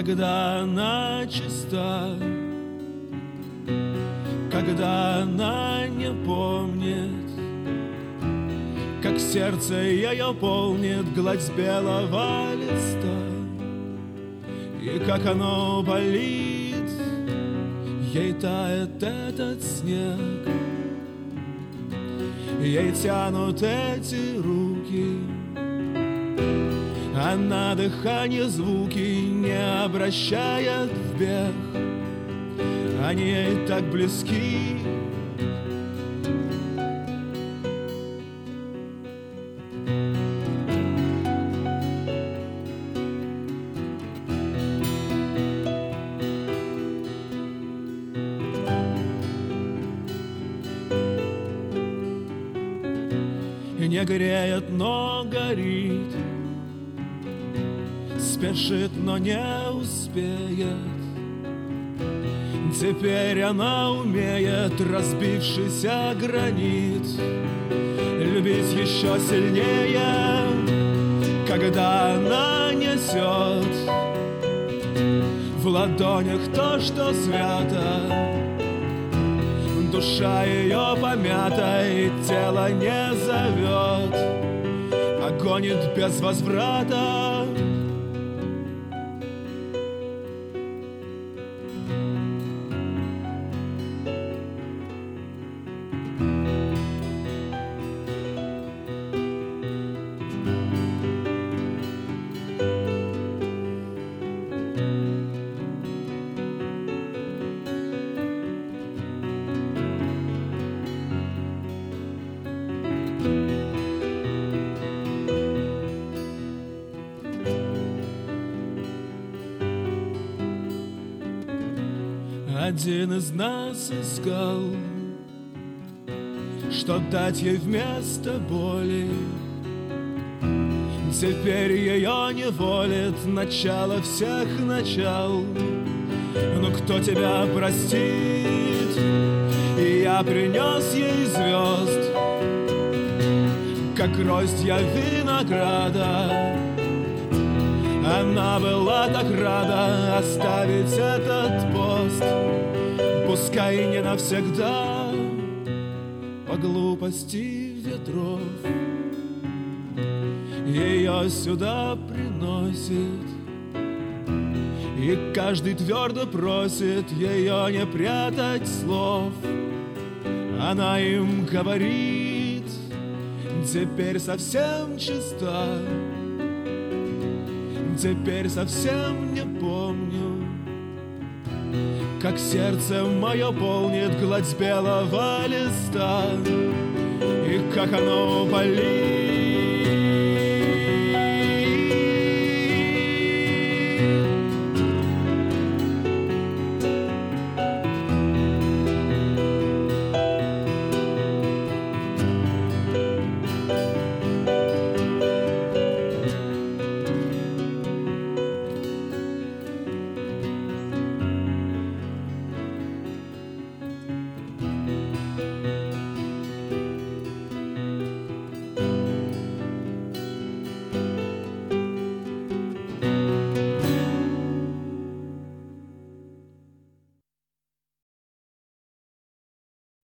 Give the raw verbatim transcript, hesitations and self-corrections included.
когда она чиста, когда она не помнит, как сердце ее полнит гладь белого листа, и как оно болит, ей тает этот снег, ей тянут эти руки, она дыхание звуки не обращает в бег, они ей так близки. Не греет, но горит, спешит, но не успеет. Теперь она умеет разбившийся гранит любить еще сильнее, когда она несет в ладонях то, что свято. Душа ее помята, и тело не зовет, а гонит без возврата. Один из нас искал, что дать ей вместо боли. Теперь ее не волит начало всех начал. Но кто тебя простит? И я принес ей звезд, как гроздья винограда. Она была так рада оставить этот пост, пускай и не навсегда, по глупости ветров. Ее сюда приносит, и каждый твердо просит ее не прятать слов. Она им говорит, теперь совсем чиста, теперь совсем не помню, как сердце мое полнит гладь белого листа, и как оно болит.